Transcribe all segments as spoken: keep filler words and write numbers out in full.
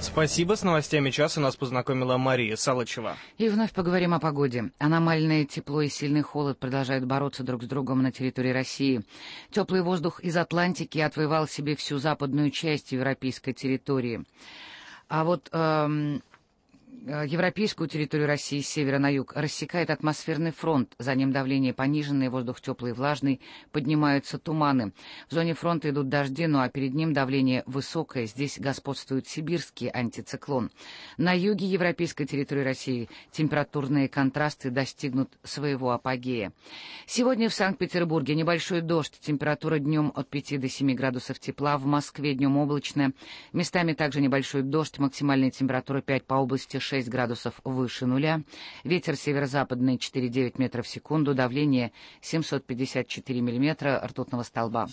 Спасибо. С новостями часа нас познакомила Мария Салычева. И вновь поговорим о погоде. Аномальное тепло и сильный холод продолжают бороться друг с другом на территории России. Теплый воздух из Атлантики отвоевал себе всю западную часть европейской территории. А вот эм, европейскую территорию России с севера на юг рассекает атмосферный фронт. За ним давление пониженное, воздух теплый и влажный, поднимаются туманы. В зоне фронта идут дожди, ну а перед ним давление высокое. Здесь господствует сибирский антициклон. На юге европейской территории России температурные контрасты достигнут своего апогея. Сегодня в Санкт-Петербурге небольшой дождь. Температура днем от пяти до семи градусов тепла. В Москве днем облачно. Местами также небольшой дождь. Максимальная температура пять по области, шесть градусов выше нуля. Ветер северо-западный четыре целых девять метров в секунду. Давление семьсот пятьдесят четыре миллиметра ртутного столба.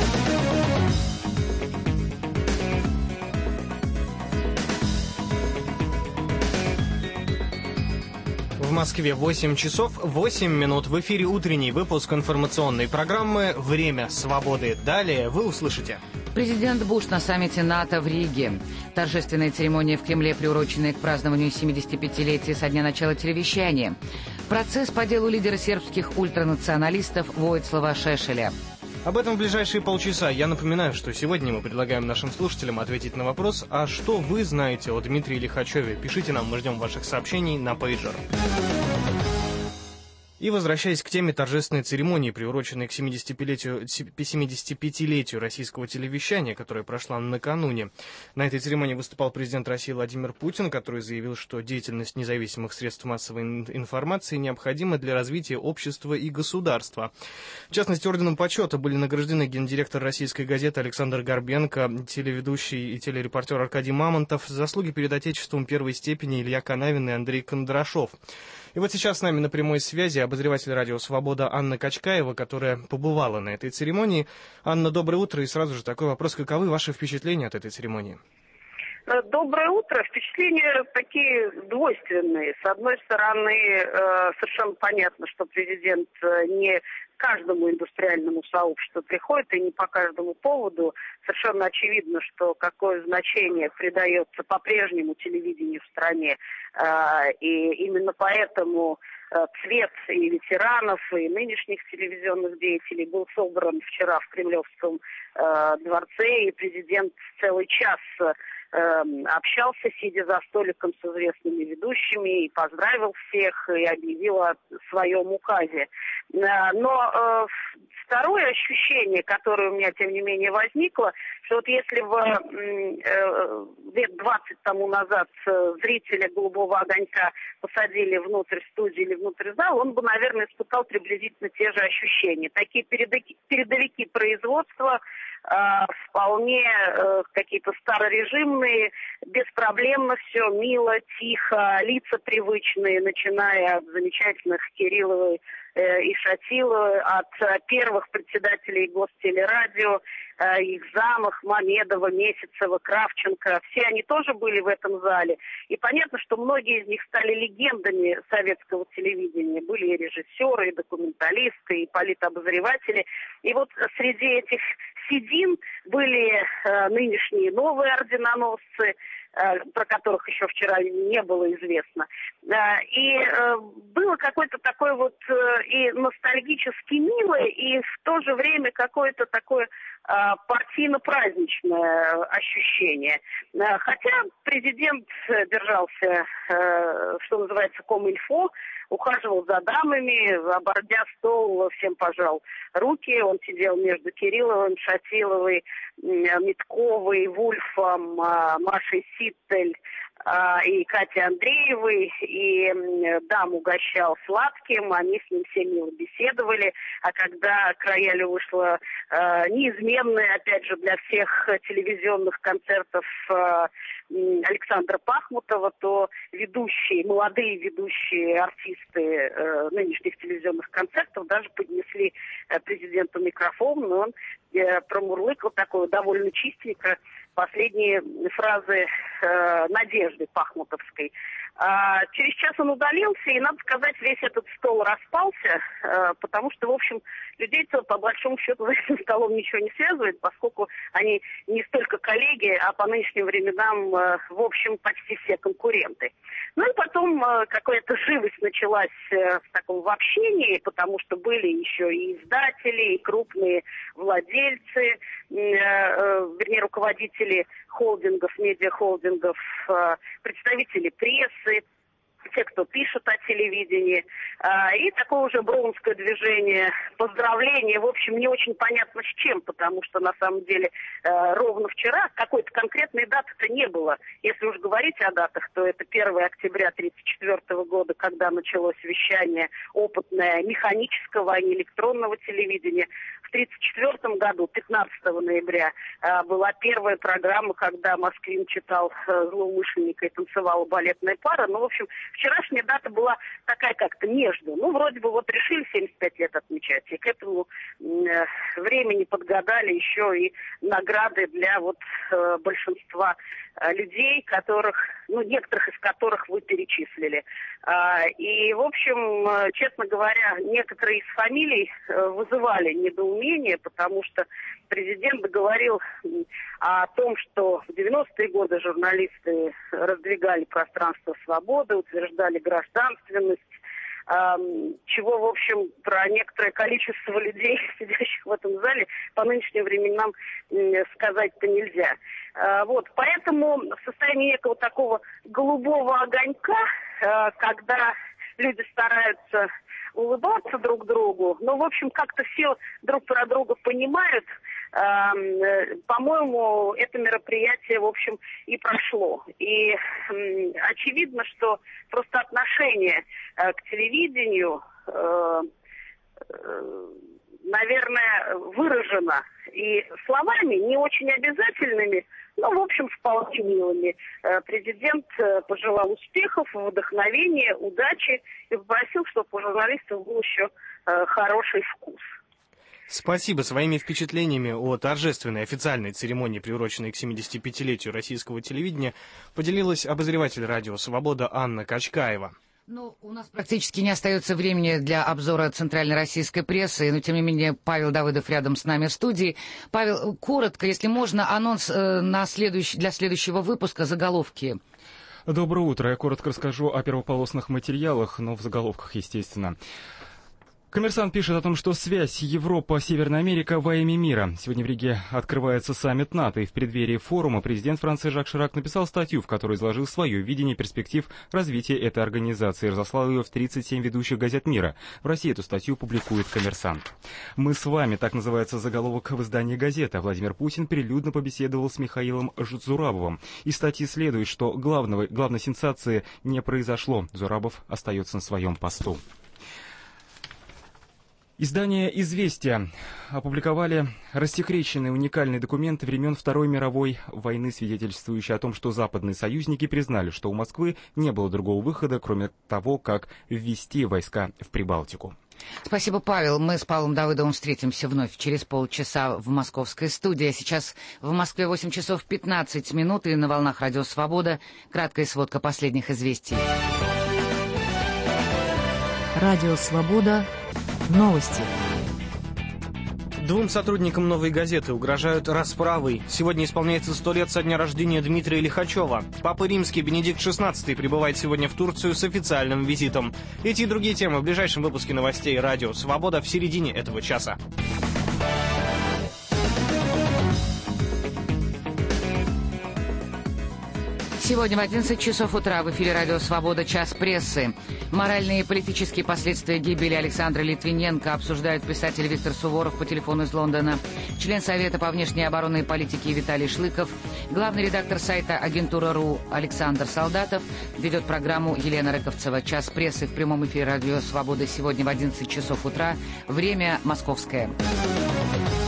В Москве восемь часов восемь минут. В эфире утренний выпуск информационной программы «Время свободы». Далее вы услышите. Президент Буш на саммите НАТО в Риге. Торжественная церемония в Кремле, приуроченная к празднованию семидесятипятилетия со дня начала телевещания. Процесс по делу лидера сербских ультранационалистов Воицлава Шешеля. Об этом в ближайшие полчаса. Я напоминаю, что сегодня мы предлагаем нашим слушателям ответить на вопрос: а что вы знаете о Дмитрии Лихачеве? Пишите нам, мы ждем ваших сообщений на пейджер. И возвращаясь к теме торжественной церемонии, приуроченной к семидесятипятилетию российского телевещания, которая прошла накануне. На этой церемонии выступал президент России Владимир Путин, который заявил, что деятельность независимых средств массовой информации необходима для развития общества и государства. В частности, орденом почета были награждены гендиректор российской газеты Александр Горбенко, телеведущий и телерепортер Аркадий Мамонтов, заслуги перед Отечеством первой степени Илья Канавин и Андрей Кондрашов. И вот сейчас с нами на прямой связи обозреватель радио «Свобода» Анна Качкаева, которая побывала на этой церемонии. Анна, доброе утро, и сразу же такой вопрос: каковы ваши впечатления от этой церемонии? Доброе утро. Впечатления такие двойственные. С одной стороны, совершенно понятно, что президент не каждому индустриальному сообществу приходит и не по каждому поводу. Совершенно очевидно, что какое значение придается по-прежнему телевидению в стране. И именно поэтому цвет и ветеранов, и нынешних телевизионных деятелей был собран вчера в Кремлевском дворце, и президент целый час общался, сидя за столиком с известными ведущими, и поздравил всех, и объявил о своем указе. Но э, второе ощущение, которое у меня, тем не менее, возникло, что вот если в э, лет двадцать тому назад зрителя «Голубого огонька» посадили внутрь студии или внутрь зала, он бы, наверное, испытал приблизительно те же ощущения. Такие передовики, передовики производства, э, вполне э, какие-то старорежимные, беспроблемно все, мило, тихо, лица привычные, начиная от замечательных Кирилловой и Шатиловой, от первых председателей Гостелерадио, их замов, Мамедова, Месяцева, Кравченко. Все они тоже были в этом зале. И понятно, что многие из них стали легендами советского телевидения. Были и режиссеры, и документалисты, и политобозреватели. И вот среди этих седин были э, нынешние новые орденоносцы, э, про которых еще вчера не было известно. Э, и э, было какое-то такое вот э, и ностальгически милое, и в то же время какое-то такое э, партийно-праздничное ощущение. Э, хотя президент держался, э, что называется, комильфо, ухаживал за дамами, обордя стол, всем пожал руки. Он сидел между Кирилловым, Шатиловой, Митковой, Вульфом, Машей Ситтель и Катей Андреевой, и дам угощал сладким, они с ним все мило беседовали, а когда к роялю вышла э, неизменная, опять же, для всех телевизионных концертов э, Александра Пахмутова, то ведущие, молодые ведущие артисты э, нынешних телевизионных концертов даже поднесли э, президенту микрофон, но он э, промурлыкал такое довольно чистенько последние фразы э, Надежды Пахмутовской. А через час он удалился, и, надо сказать, весь этот стол распался, э, потому что, в общем, людей-то, по большому счету, за этим столом ничего не связывает, поскольку они не столько коллеги, а по нынешним временам, э, в общем, почти все конкуренты. Ну и потом э, какая-то живость началась э, в таком в общении, потому что были еще и издатели, и крупные владельцы, э, э, вернее, руководители холдингов, медиахолдингов, э, представители прессы, те, кто пишет о телевидении, и такое уже броунское движение, поздравления, в общем, не очень понятно с чем, потому что, на самом деле, ровно вчера какой-то конкретной даты-то не было. Если уж говорить о датах, то это первое октября тысяча девятьсот тридцать четвёртого года, когда началось вещание опытное механического, а не электронного телевидения. В тысяча девятьсот тридцать четвёртом году, пятнадцатого ноября, была первая программа, когда Москвин читал «Злоумышленника» и танцевала балетная пара. Ну, в общем, вчерашняя дата была такая как-то между. Ну, вроде бы вот решили семьдесят пять лет отмечать, и к этому э, времени подгадали еще и награды для вот э, большинства э, людей, которых, ну, некоторых из которых вы перечислили. А, и, в общем, э, честно говоря, некоторые из фамилий э, вызывали недоумение, потому что президент говорил о том, что в девяностые годы журналисты раздвигали пространство свободы, утверждали гражданственность, чего, в общем, про некоторое количество людей, сидящих в этом зале, по нынешним временам сказать-то нельзя. Вот, поэтому в состоянии некого такого голубого огонька, когда люди стараются улыбаться друг другу, но, в общем, как-то все друг про друга понимают, по-моему, это мероприятие, в общем, и прошло. И очевидно, что просто отношение к телевидению, наверное, выражено и словами, не очень обязательными, но, в общем, вполне милыми. Президент пожелал успехов, вдохновения, удачи и попросил, чтобы у журналистов был еще хороший вкус. Спасибо. Своими впечатлениями о торжественной официальной церемонии, приуроченной к семидесятипятилетию российского телевидения, поделилась обозреватель радио «Свобода» Анна Качкаева. Ну, у нас практически не остается времени для обзора центральной российской прессы, но, тем не менее, Павел Давыдов рядом с нами в студии. Павел, коротко, если можно, анонс э, на следующий, для следующего выпуска, заголовки. Доброе утро. Я коротко расскажу о первополосных материалах, но в заголовках, естественно. Коммерсант пишет о том, что связь Европа-Северная Америка во имя мира. Сегодня в Риге открывается саммит НАТО, и в преддверии форума президент Франции Жак Ширак написал статью, в которой изложил свое видение перспектив развития этой организации и разослал ее в тридцать семь ведущих газет мира. В России эту статью публикует «Коммерсант». «Мы с вами» — так называется заголовок в издании «Газета». Владимир Путин прилюдно побеседовал с Михаилом Зурабовым. Из статьи следует, что главного, главной сенсации не произошло. Зурабов остается на своем посту. Издание «Известия» опубликовали рассекреченные уникальные документы времен Второй мировой войны, свидетельствующие о том, что западные союзники признали, что у Москвы не было другого выхода, кроме того, как ввести войска в Прибалтику. Спасибо, Павел. Мы с Павлом Давыдовым встретимся вновь через полчаса в московской студии. А сейчас в Москве восемь часов пятнадцать минут, и на волнах радио «Свобода» краткая сводка последних известий. Радио «Свобода». Новости. Двум сотрудникам «Новой газеты» угрожают расправой. Сегодня исполняется сто лет со дня рождения Дмитрия Лихачева. Папа Римский Бенедикт шестнадцатый прибывает сегодня в Турцию с официальным визитом. Эти и другие темы в ближайшем выпуске новостей радио «Свобода» в середине этого часа. Сегодня в одиннадцать часов утра в эфире радио «Свобода. Час прессы». Моральные и политические последствия гибели Александра Литвиненко обсуждают писатель Виктор Суворов по телефону из Лондона, член Совета по внешней оборонной политике Виталий Шлыков, главный редактор сайта «Агентура.ру» Александр Солдатов, ведет программу Елена Рыковцева. «Час прессы» в прямом эфире радио «Свобода» сегодня в одиннадцать часов утра. Время московское.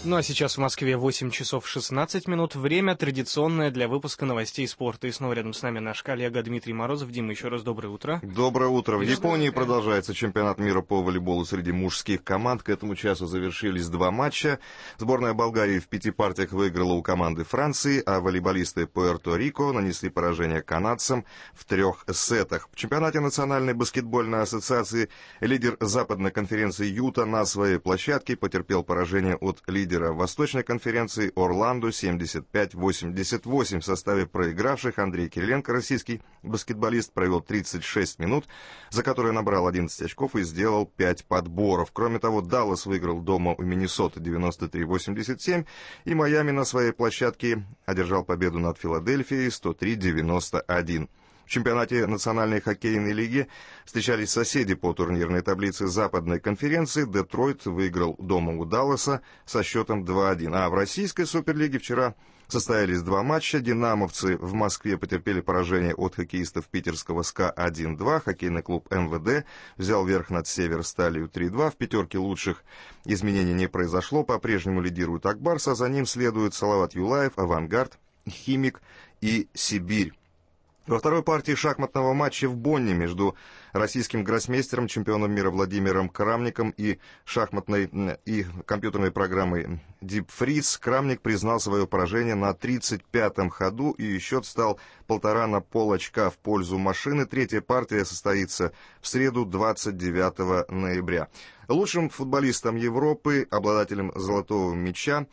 Ну а сейчас в Москве восемь часов шестнадцать минут. Время традиционное для выпуска новостей спорта. И снова рядом с нами наш коллега Дмитрий Морозов. Дима, еще раз доброе утро. Доброе утро. В Японии продолжается чемпионат мира по волейболу среди мужских команд. К этому часу завершились два матча. Сборная Болгарии в пяти партиях выиграла у команды Франции, а волейболисты Пуэрто-Рико нанесли поражение канадцам в трех сетах. В чемпионате Национальной баскетбольной ассоциации лидер западной конференции Юта на своей площадке потерпел поражение от лидера Восточной конференции Орландо семьдесят пять восемьдесят восемь. В составе проигравших Андрей Кириленко, российский баскетболист, провел тридцать шесть минут, за которые набрал одиннадцать очков и сделал пять подборов. Кроме того, Даллас выиграл дома у Миннесоты девяносто три восемьдесят семь, и Майами на своей площадке одержал победу над Филадельфией сто три девяносто один. В чемпионате Национальной хоккейной лиги встречались соседи по турнирной таблице Западной конференции. Детройт выиграл дома у Далласа со счетом два один. А в российской суперлиге вчера состоялись два матча. Динамовцы в Москве потерпели поражение от хоккеистов питерского СКА один два. Хоккейный клуб МВД взял верх над Северсталью три два. В пятерке лучших изменений не произошло. По-прежнему лидирует Акбарс, а за ним следуют Салават Юлаев, Авангард, Химик и Сибирь. Во второй партии шахматного матча в Бонне между российским гроссмейстером, чемпионом мира Владимиром Крамником и шахматной и компьютерной программой Deep Freeze Крамник признал свое поражение на тридцать пятом ходу, и счет стал полтора на пол очка в пользу машины. Третья партия состоится в среду, двадцать девятого ноября. Лучшим футболистом Европы, обладателем золотого мяча,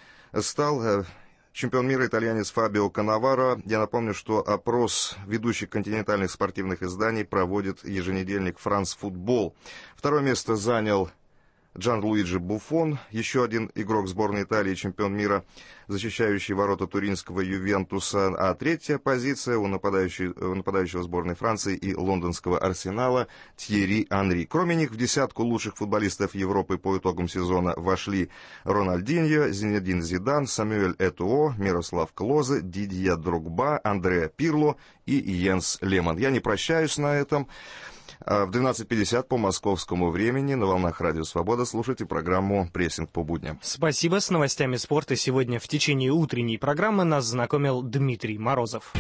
стал чемпион мира итальянец Фабио Каннаваро. Я напомню, что опрос ведущих континентальных спортивных изданий проводит еженедельник «Франс Футбол». Второе место занял Джанлуиджи Буффон, еще один игрок сборной Италии, чемпион мира, защищающий ворота туринского Ювентуса. А третья позиция у нападающего, у нападающего сборной Франции и лондонского Арсенала Тьерри Анри. Кроме них в десятку лучших футболистов Европы по итогам сезона вошли Рональдиньо, Зинедин Зидан, Самюэль Этуо, Мирослав Клозе, Дидье Дрогба, Андреа Пирло и Йенс Леман. Я не прощаюсь на этом. В двенадцать пятьдесят по московскому времени на волнах Радио Свобода слушайте программу «Прессинг по будням». Спасибо. С новостями спорта сегодня в течение утренней программы нас знакомил Дмитрий Морозов.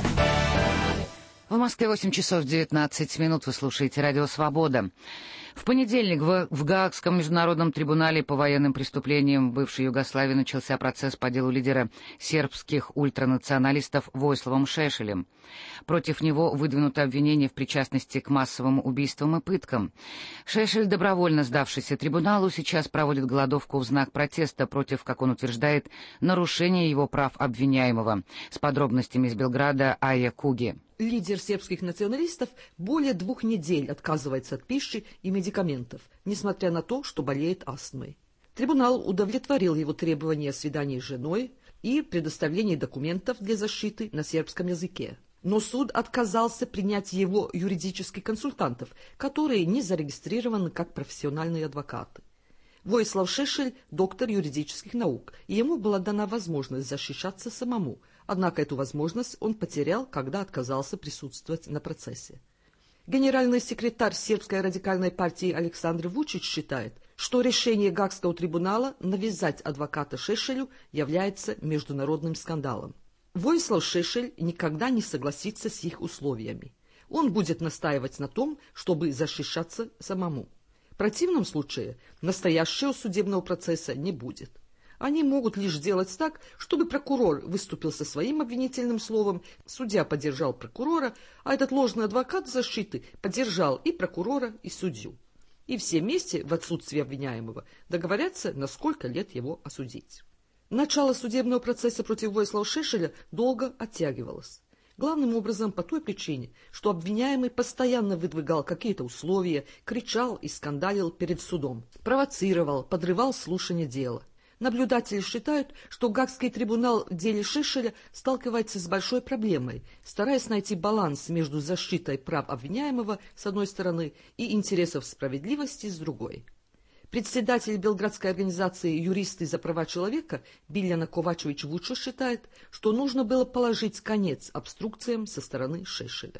В Москве восемь часов девятнадцать минут. Вы слушаете Радио Свобода. В понедельник в, в Гаагском международном трибунале по военным преступлениям в бывшей Югославии начался процесс по делу лидера сербских ультранационалистов Воиславом Шешелем. Против него выдвинуто обвинение в причастности к массовым убийствам и пыткам. Шешель, добровольно сдавшийся трибуналу, сейчас проводит голодовку в знак протеста против, как он утверждает, нарушения его прав обвиняемого. С подробностями из Белграда Айя Куги. Лидер сербских националистов более двух недель отказывается от пищи и медикаментов, несмотря на то, что болеет астмой. Трибунал удовлетворил его требования о свидании с женой и предоставлении документов для защиты на сербском языке. Но суд отказался принять его юридических консультантов, которые не зарегистрированы как профессиональные адвокаты. Воислав Шешель – доктор юридических наук, и ему была дана возможность защищаться самому, однако эту возможность он потерял, когда отказался присутствовать на процессе. Генеральный секретарь сербской радикальной партии Александр Вучич считает, что решение Гаагского трибунала навязать адвоката Шешелю является международным скандалом. Воислав Шешель никогда не согласится с их условиями. Он будет настаивать на том, чтобы защищаться самому. В противном случае настоящего судебного процесса не будет. Они могут лишь сделать так, чтобы прокурор выступил со своим обвинительным словом, судья поддержал прокурора, а этот ложный адвокат защиты поддержал и прокурора, и судью. И все вместе, в отсутствие обвиняемого, договорятся, на сколько лет его осудить. Начало судебного процесса против Воислава Шешеля долго оттягивалось. Главным образом по той причине, что обвиняемый постоянно выдвигал какие-то условия, кричал и скандалил перед судом, провоцировал, подрывал слушание дела. Наблюдатели считают, что Гаагский трибунал в деле Шешеля сталкивается с большой проблемой, стараясь найти баланс между защитой прав обвиняемого с одной стороны и интересов справедливости с другой. Председатель белградской организации «Юристы за права человека» Биляна Ковачевич-Вучо считает, что нужно было положить конец обструкциям со стороны Шешеля.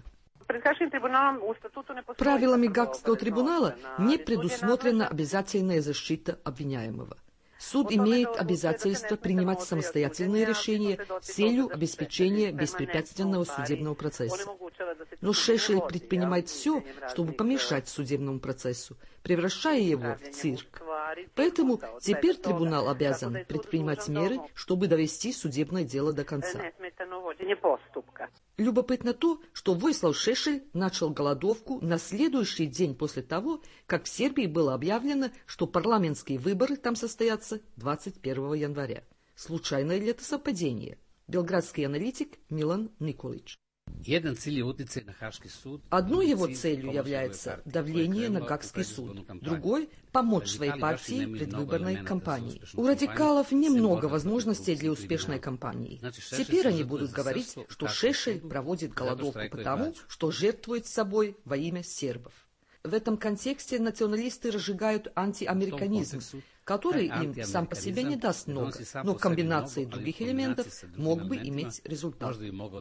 Правилами Гаагского трибунала не предусмотрена обязательная защита обвиняемого. Суд имеет обязательство принимать самостоятельные решения с целью обеспечения беспрепятственного судебного процесса. Но Шешель предпринимает все, чтобы помешать судебному процессу, превращая его в цирк. Поэтому теперь трибунал обязан предпринимать меры, чтобы довести судебное дело до конца. Любопытно то, что Войслав Шешель начал голодовку на следующий день после того, как в Сербии было объявлено, что парламентские выборы там состоятся двадцать первого января. Случайное ли это совпадение? Белградский аналитик Милан Николич. Одной его целью является давление на Гаагский суд, другой – помочь своей партии в предвыборной кампании. У радикалов немного возможностей для успешной кампании. Теперь они будут говорить, что Шешель проводит голодовку потому, что жертвует собой во имя сербов. В этом контексте националисты разжигают антиамериканизм, который им сам по себе не даст много, но комбинацией других элементов мог бы иметь результат.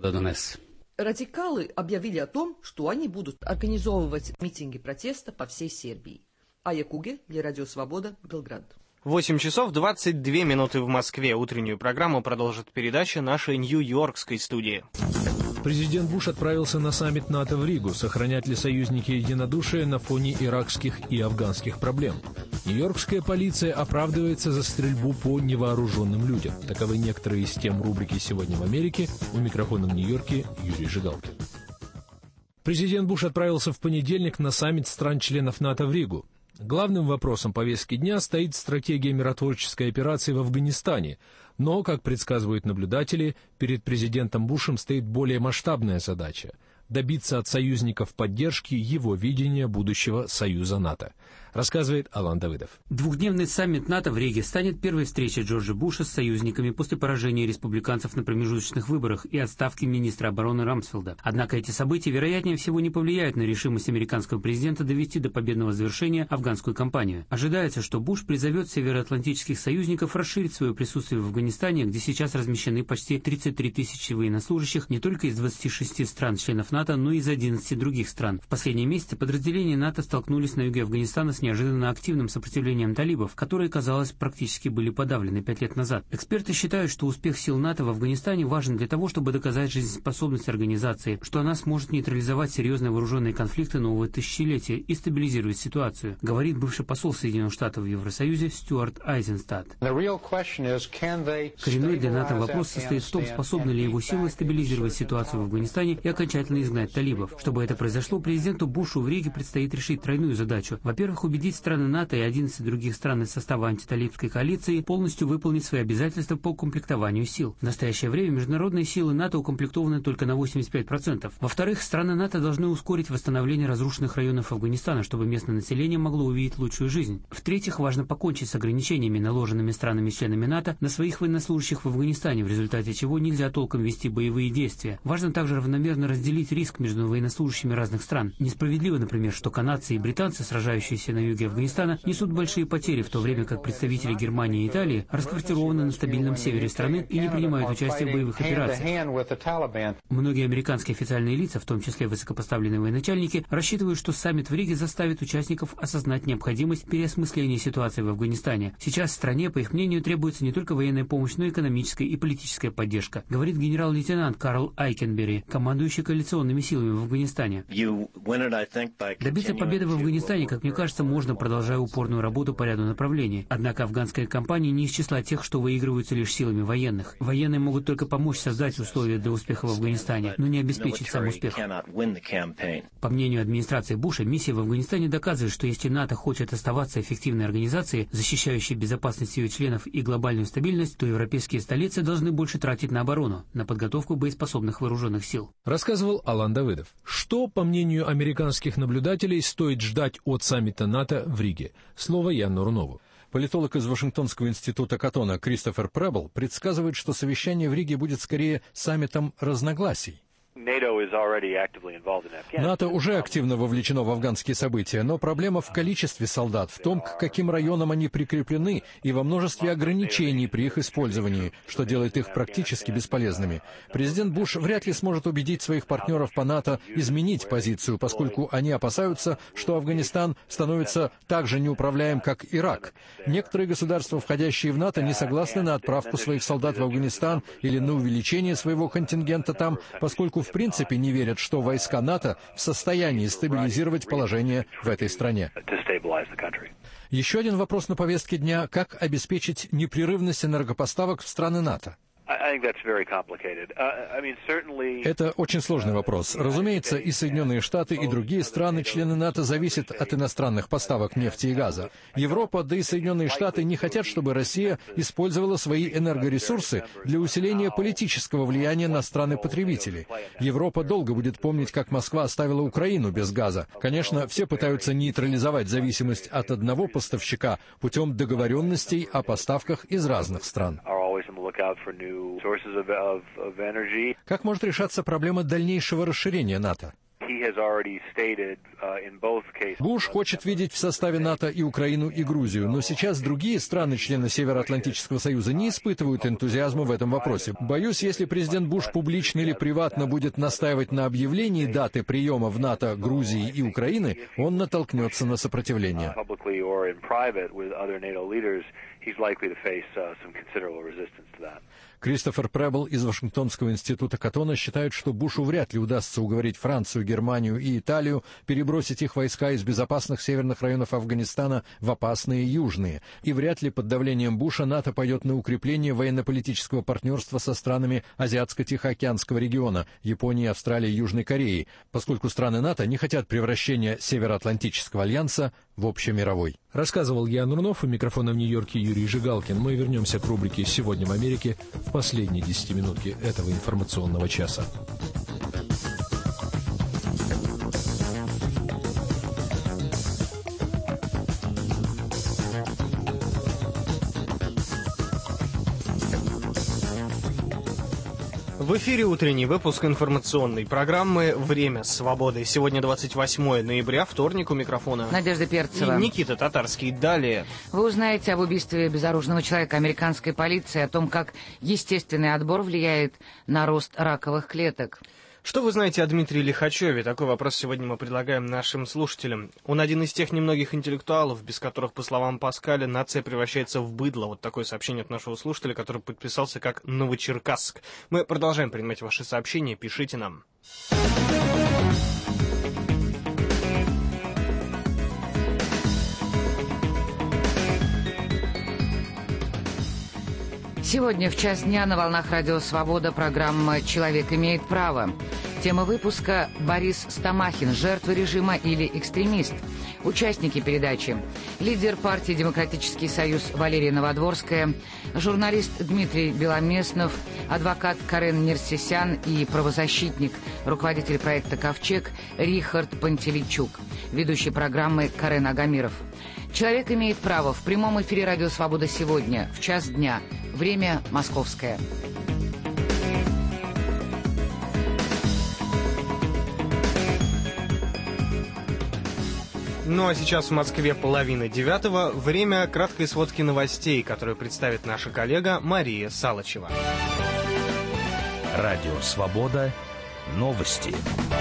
Радикалы объявили о том, что они будут организовывать митинги протеста по всей Сербии. Ая Куге для Радио Свобода, Белград. восемь часов двадцать две минуты в Москве. Утреннюю программу продолжит передача нашей Нью-Йоркской студии. Президент Буш отправился на саммит НАТО в Ригу. Сохранят ли союзники единодушие на фоне иракских и афганских проблем? Нью-Йоркская полиция оправдывается за стрельбу по невооруженным людям. Таковы некоторые из тем рубрики «Сегодня в Америке». У микрофона в Нью-Йорке Юрий Жигалкин. Президент Буш отправился в понедельник на саммит стран-членов НАТО в Ригу. Главным вопросом повестки дня стоит стратегия миротворческой операции в Афганистане. Но, как предсказывают наблюдатели, перед президентом Бушем стоит более масштабная задача – добиться от союзников поддержки его видения будущего союза НАТО. Рассказывает Алан Давыдов. Двухдневный саммит НАТО в Риге станет первой встречей Джорджа Буша с союзниками после поражения республиканцев на промежуточных выборах и отставки министра обороны Рамсфелда. Однако эти события, вероятнее всего, не повлияют на решимость американского президента довести до победного завершения афганскую кампанию. Ожидается, что Буш призовет североатлантических союзников расширить свое присутствие в Афганистане, где сейчас размещены почти тридцать три тысячи военнослужащих не только из двадцати шести стран-членов НАТО, но и из одиннадцати других стран. В последние месяцы подразделения НАТО столкнулись на юге Афганистана с неожиданно активным сопротивлением талибов, которые, казалось, практически были подавлены пять лет назад. Эксперты считают, что успех сил НАТО в Афганистане важен для того, чтобы доказать жизнеспособность организации, что она сможет нейтрализовать серьезные вооруженные конфликты нового тысячелетия и стабилизировать ситуацию, говорит бывший посол Соединенных Штатов в Евросоюзе Стюарт Айзенстадт. Коренной для НАТО вопрос состоит в том, способны ли его силы стабилизировать ситуацию в Афганистане и окончательно изгнать талибов. Чтобы это произошло, президенту Бушу в Риге предстоит решить тройную задачу. Во-первых, убедить страны НАТО и одиннадцать других стран из состава антиталибской коалиции полностью выполнить свои обязательства по комплектованию сил. В настоящее время международные силы НАТО укомплектованы только на восемьдесят пять процентов. Во-вторых, страны НАТО должны ускорить восстановление разрушенных районов Афганистана, чтобы местное население могло увидеть лучшую жизнь. В-третьих, важно покончить с ограничениями, наложенными странами-членами НАТО на своих военнослужащих в Афганистане, в результате чего нельзя толком вести боевые действия. Важно также равномерно разделить риск между военнослужащими разных стран. Несправедливо, например, что канадцы и британцы, сражающиеся на юге Афганистана, несут большие потери, в то время как представители Германии и Италии расквартированы на стабильном севере страны и не принимают участие в боевых операциях. Многие американские официальные лица, в том числе высокопоставленные военачальники, рассчитывают, что саммит в Риге заставит участников осознать необходимость переосмысления ситуации в Афганистане. Сейчас в стране, по их мнению, требуется не только военная помощь, но и экономическая и политическая поддержка, говорит генерал-лейтенант Карл Айкенбери, командующий коалиционными силами в Афганистане. Добиться победы в Афганистане, как мне кажется, можно, продолжая упорную работу по ряду направлений. Однако афганская кампания не из числа тех, что выигрываются лишь силами военных. Военные могут только помочь создать условия для успеха в Афганистане, но не обеспечить сам успех. По мнению администрации Буша, миссия в Афганистане доказывает, что если НАТО хочет оставаться эффективной организацией, защищающей безопасность ее членов и глобальную стабильность, то европейские столицы должны больше тратить на оборону, на подготовку боеспособных вооруженных сил. Рассказывал Алан Давыдов. Что, по мнению американских наблюдателей, стоит ждать от саммита НАТО в Риге? Слово Яну Рунову. Политолог из Вашингтонского института Каттона Кристофер Пребл предсказывает, что совещание в Риге будет скорее саммитом разногласий. НАТО уже активно вовлечено в афганские события, но проблема в количестве солдат, в том, к каким районам они прикреплены, и во множестве ограничений при их использовании, что делает их практически бесполезными. Президент Буш вряд ли сможет убедить своих партнеров по НАТО изменить позицию, поскольку они опасаются, что Афганистан становится так же неуправляем, как Ирак. Некоторые государства, входящие в НАТО, не согласны на отправку своих солдат в Афганистан или на увеличение своего контингента там, поскольку в принципе не верят, что войска НАТО в состоянии стабилизировать положение в этой стране. Еще один вопрос на повестке дня – как обеспечить непрерывность энергопоставок в страны НАТО? Это очень сложный вопрос. Разумеется, и Соединенные Штаты, и другие страны, члены НАТО, зависят от иностранных поставок нефти и газа. Европа, да и Соединенные Штаты не хотят, чтобы Россия использовала свои энергоресурсы для усиления политического влияния на страны-потребители. Европа долго будет помнить, как Москва оставила Украину без газа. Конечно, все пытаются нейтрализовать зависимость от одного поставщика путем договоренностей о поставках из разных стран. Как может решаться проблема дальнейшего расширения НАТО? Буш хочет видеть в составе НАТО и Украину, и Грузию, но сейчас другие страны, члены Североатлантического союза, не испытывают энтузиазма в этом вопросе. Боюсь, если президент Буш публично или приватно будет настаивать на объявлении даты приема в НАТО Грузии и Украины, он натолкнется на сопротивление. Кристофер Пребл из Вашингтонского института Каттона считает, что Бушу вряд ли удастся уговорить Францию, Германию и Италию перебросить их войска из безопасных северных районов Афганистана в опасные южные. И вряд ли под давлением Буша НАТО пойдет на укрепление военно-политического партнерства со странами Азиатско-Тихоокеанского региона, Японией, Австралией и Южной Кореей, поскольку страны НАТО не хотят превращения Североатлантического альянса в общемировой. Рассказывал Ян Нурнов, у микрофона в Нью-Йорке Юрий Жигалкин. Мы вернемся к рубрике «Сегодня в Америке» в последней десятиминутке этого информационного часа. В эфире утренний выпуск информационной программы «Время свободы». Сегодня двадцать восьмое ноября, вторник, у микрофона Надежда Перцева и Никита Татарский. Далее вы узнаете об убийстве безоружного человека американской полиции, о том, как естественный отбор влияет на рост раковых клеток. Что вы знаете о Дмитрии Лихачеве? Такой вопрос сегодня мы предлагаем нашим слушателям. Он один из тех немногих интеллектуалов, без которых, по словам Паскаля, нация превращается в быдло. Вот такое сообщение от нашего слушателя, который подписался как Новочеркасск. Мы продолжаем принимать ваши сообщения, пишите нам. Сегодня в час дня на волнах Радио Свобода программа «Человек имеет право». Тема выпуска «Борис Стамахин. Жертва режима или экстремист?». Участники передачи: лидер партии «Демократический союз» Валерия Новодворская, журналист Дмитрий Беломеснов, адвокат Карен Нерсесян и правозащитник, руководитель проекта «Ковчег» Рихард Пантелейчук, ведущий программы Карен Агамиров. «Человек имеет право» в прямом эфире «Радио Свобода» сегодня, в час дня. Время московское. Ну а сейчас в Москве половина девятого. Время краткой сводки новостей, которую представит наша коллега Мария Салычева. Радио Свобода. Новости.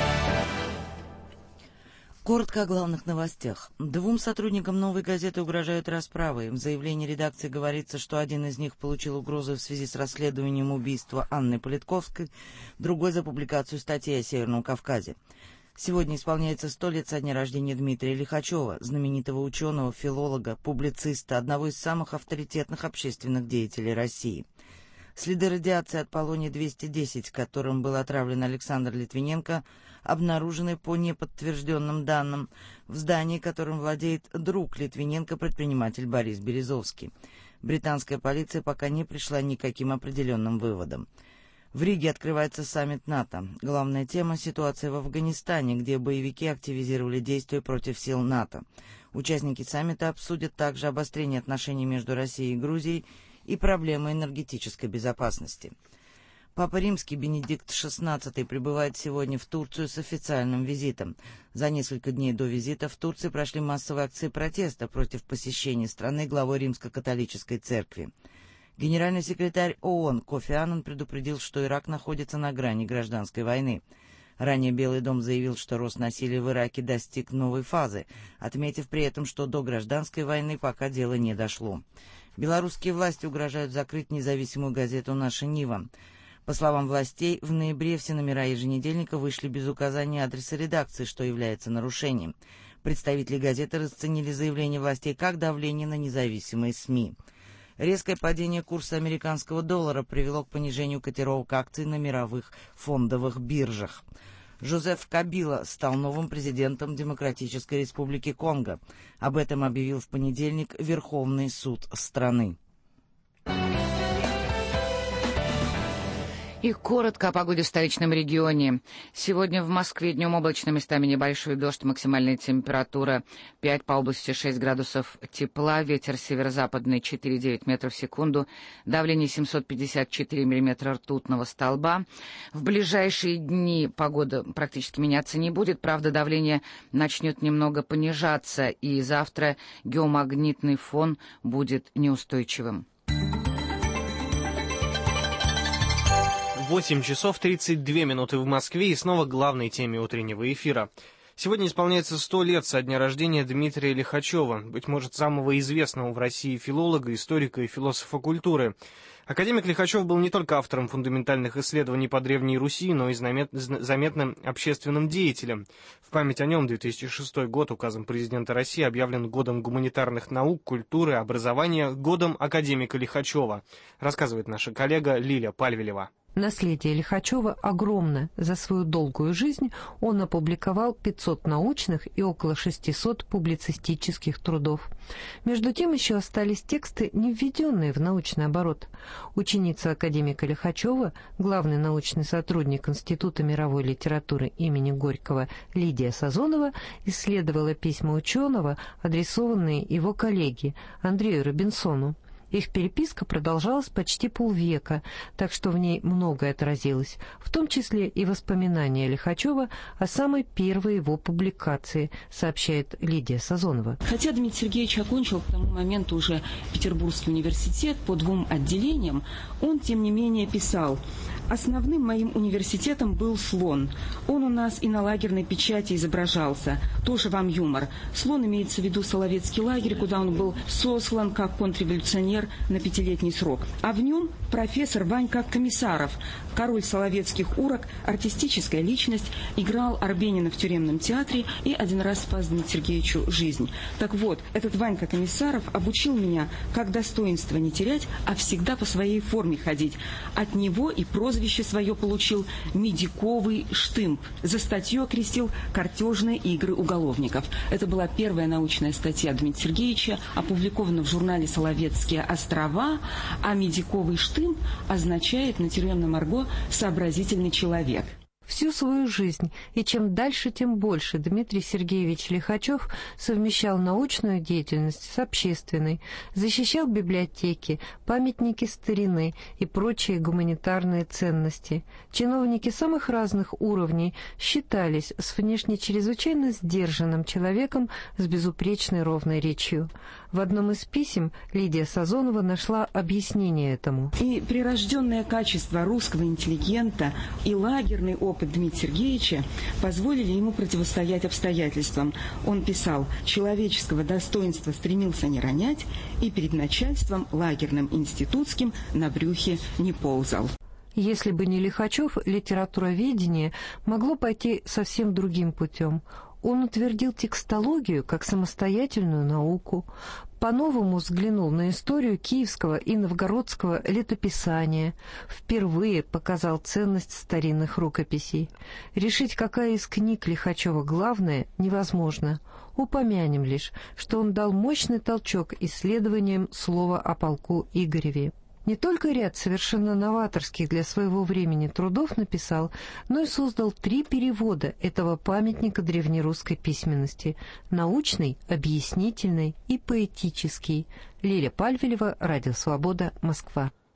Коротко о главных новостях. Двум сотрудникам «Новой газеты» угрожают расправой. В заявлении редакции говорится, что один из них получил угрозы в связи с расследованием убийства Анны Политковской, другой — за публикацию статьи о Северном Кавказе. Сегодня исполняется сто лет со дня рождения Дмитрия Лихачева, знаменитого ученого, филолога, публициста, одного из самых авторитетных общественных деятелей России. Следы радиации от полония двести десять, которым был отравлен Александр Литвиненко, обнаружены по неподтвержденным данным в здании, которым владеет друг Литвиненко, предприниматель Борис Березовский. Британская полиция пока не пришла ни к каким определенным выводам. В Риге открывается саммит НАТО. Главная тема — ситуация в Афганистане, где боевики активизировали действия против сил НАТО. Участники саммита обсудят также обострение отношений между Россией и Грузией и проблемы энергетической безопасности. Папа Римский Бенедикт шестнадцатый прибывает сегодня в Турцию с официальным визитом. За несколько дней до визита в Турции прошли массовые акции протеста против посещения страны главой Римско-католической церкви. Генеральный секретарь ООН Кофи Аннан предупредил, что Ирак находится на грани гражданской войны. Ранее Белый дом заявил, что рост насилия в Ираке достиг новой фазы, отметив при этом, что до гражданской войны пока дело не дошло. Белорусские власти угрожают закрыть независимую газету «Наша Нива». По словам властей, в ноябре все номера еженедельника вышли без указания адреса редакции, что является нарушением. Представители газеты расценили заявление властей как давление на независимые СМИ. Резкое падение курса американского доллара привело к понижению котировок акций на мировых фондовых биржах. Жозеф Кабила стал новым президентом Демократической Республики Конго. Об этом объявил в понедельник Верховный суд страны. И коротко о погоде в столичном регионе. Сегодня в Москве днем облачно, местами небольшой дождь, максимальная температура пять, по области шесть градусов тепла, ветер северо-западный четыре-девять метров в секунду, давление семьсот пятьдесят четыре миллиметра ртутного столба. В ближайшие дни погода практически меняться не будет, правда, давление начнет немного понижаться, и завтра геомагнитный фон будет неустойчивым. восемь часов тридцать две минуты в Москве, и снова к главной теме утреннего эфира. Сегодня исполняется сто лет со дня рождения Дмитрия Лихачева, быть может, самого известного в России филолога, историка и философа культуры. Академик Лихачев был не только автором фундаментальных исследований по Древней Руси, но и заметным общественным деятелем. В память о нем две тысячи шестой год указом президента России объявлен годом гуманитарных наук, культуры, образования, годом академика Лихачева, рассказывает наша коллега Лиля Пальвелева. Наследие Лихачева огромно. За свою долгую жизнь он опубликовал пятьсот научных и около шестисот публицистических трудов. Между тем еще остались тексты, не введенные в научный оборот. Ученица академика Лихачева, главный научный сотрудник Института мировой литературы имени Горького Лидия Сазонова, исследовала письма ученого, адресованные его коллеге Андрею Робинсону. Их переписка продолжалась почти полвека, так что в ней многое отразилось, в том числе и воспоминания Лихачева о самой первой его публикации, сообщает Лидия Сазонова. Хотя Дмитрий Сергеевич окончил к тому моменту уже Петербургский университет по двум отделениям, он, тем не менее, писал: «Основным моим университетом был слон. Он у нас и на лагерной печати изображался. Тоже вам юмор. Слон имеется в виду Соловецкий лагерь, куда он был сослан как контрреволюционер на пятилетний срок. А в нем профессор Ванька Комиссаров, король соловецких урок, артистическая личность, играл Арбенина в тюремном театре и один раз спас Дмитрию Сергеевичу жизнь. Так вот, этот Ванька Комиссаров обучил меня, как достоинство не терять, а всегда по своей форме ходить. От него и прозвище свое получил «Медиковый штымп». За статью окрестил «Картежные игры уголовников». Это была первая научная статья Дмитрия Сергеевича, опубликована в журнале «Соловецкие острова», а «Медиковый штымп» означает на тюремном арго «сообразительный человек». Всю свою жизнь, и чем дальше, тем больше, Дмитрий Сергеевич Лихачев совмещал научную деятельность с общественной, защищал библиотеки, памятники старины и прочие гуманитарные ценности. Чиновники самых разных уровней считались с внешне чрезвычайно сдержанным человеком с безупречной ровной речью. В одном из писем Лидия Сазонова нашла объяснение этому. И прирожденное качество русского интеллигента и лагерный опыт Дмитрия Сергеевича позволили ему противостоять обстоятельствам. Он писал: «Человеческого достоинства стремился не ронять и перед начальством лагерным институтским на брюхе не ползал». Если бы не Лихачев, литературоведение могло пойти совсем другим путем. Он утвердил текстологию как самостоятельную науку, по-новому взглянул на историю киевского и новгородского летописания, впервые показал ценность старинных рукописей. Решить, какая из книг Лихачева главная, невозможно. Упомянем лишь, что он дал мощный толчок исследованиям слова о полку Игореве. Не только ряд совершенно новаторских для своего времени трудов написал, но и создал три перевода этого памятника древнерусской письменности – научный, объяснительный и поэтический. Лиля Пальвелева, Радио Свобода, Москва.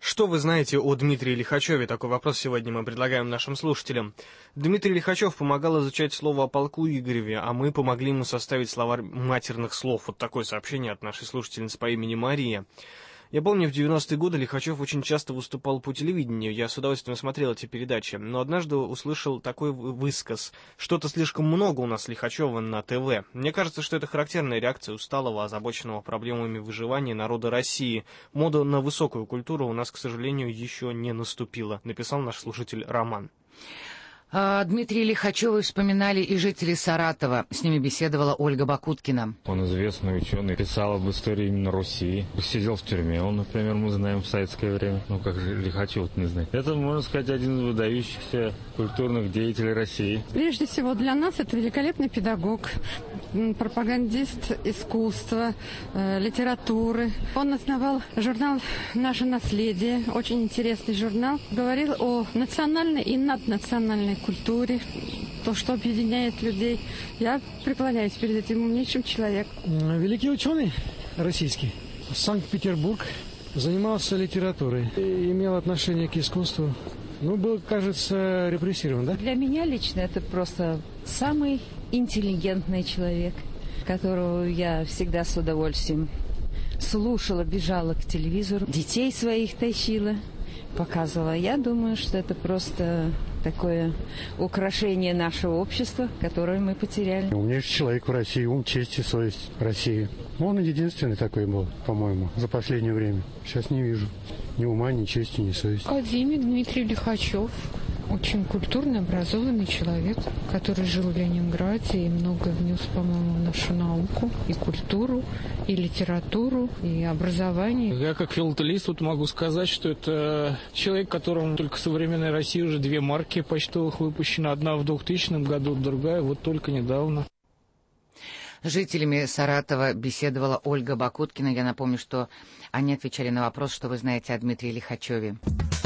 Что вы знаете о Дмитрии Лихачеве? Такой вопрос сегодня мы предлагаем нашим слушателям. Дмитрий Лихачев помогал изучать слово о полку Игореве, а мы помогли ему составить словарь матерных слов. Вот такое сообщение от нашей слушательницы по имени Мария. Я помню, в девяностые годы Лихачев очень часто выступал по телевидению. Я с удовольствием смотрел эти передачи. Но однажды услышал такой высказ. Что-то слишком много у нас Лихачева на ТВ. Мне кажется, что это характерная реакция усталого, озабоченного проблемами выживания народа России. Мода на высокую культуру у нас, к сожалению, еще не наступила, написал наш слушатель Роман. О Дмитрии Лихачеве вспоминали и жители Саратова. С ними беседовала Ольга Бакуткина. Он известный ученый, писал об истории именно Руси. Сидел в тюрьме, он, например, мы знаем, в советское время. Ну, как же Лихачев не знать. Это, можно сказать, один из выдающихся культурных деятелей России. Прежде всего, для нас это великолепный педагог, пропагандист искусства, э, литературы. Он основал журнал «Наше наследие», очень интересный журнал. Говорил о национальной и наднациональной культуре, то, что объединяет людей. Я преклоняюсь перед этим умнейшим человеком. Великий ученый российский, Санкт-Петербург, занимался литературой, имел отношение к искусству. Ну, был, кажется, репрессирован, да? Для меня лично это просто самый интеллигентный человек, которого я всегда с удовольствием слушала, бежала к телевизору, детей своих тащила, показывала. Я думаю, что это просто такое украшение нашего общества, которое мы потеряли. Умнейший человек в России, ум, честь и совесть России. Он единственный такой был, по-моему, за последнее время. Сейчас не вижу ни ума, ни чести, ни совести. Академик Дмитрий Лихачев. Очень культурный, образованный человек, который жил в Ленинграде и много внес, по-моему, в нашу науку, и культуру, и литературу, и образование. Я как филателист вот могу сказать, что это человек, которому только в современной России уже две марки почтовых выпущено. Одна в двухтысячном году, другая вот только недавно. С жителями Саратова беседовала Ольга Бакуткина. Я напомню, что они отвечали на вопрос, что вы знаете о Дмитрии Лихачеве.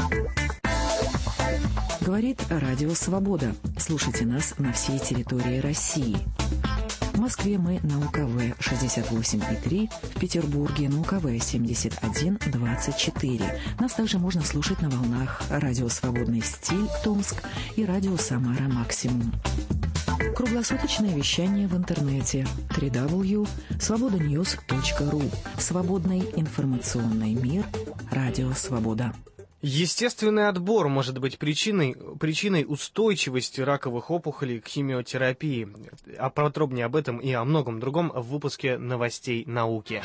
Говорит Радио Свобода. Слушайте нас на всей территории России. В Москве мы на У К В шестьдесят восемь и три, в Петербурге на У К В семьдесят один двадцать четыре. Нас также можно слушать на волнах Радио Свободный Стиль Томск и Радио Самара Максимум. Круглосуточное вещание в интернете дабл ю дабл ю дабл ю точка свобода ньюс точка ру. Свободный информационный мир. Радио Свобода. Естественный отбор может быть причиной, причиной устойчивости раковых опухолей к химиотерапии. А подробнее об этом и о многом другом в выпуске новостей науки.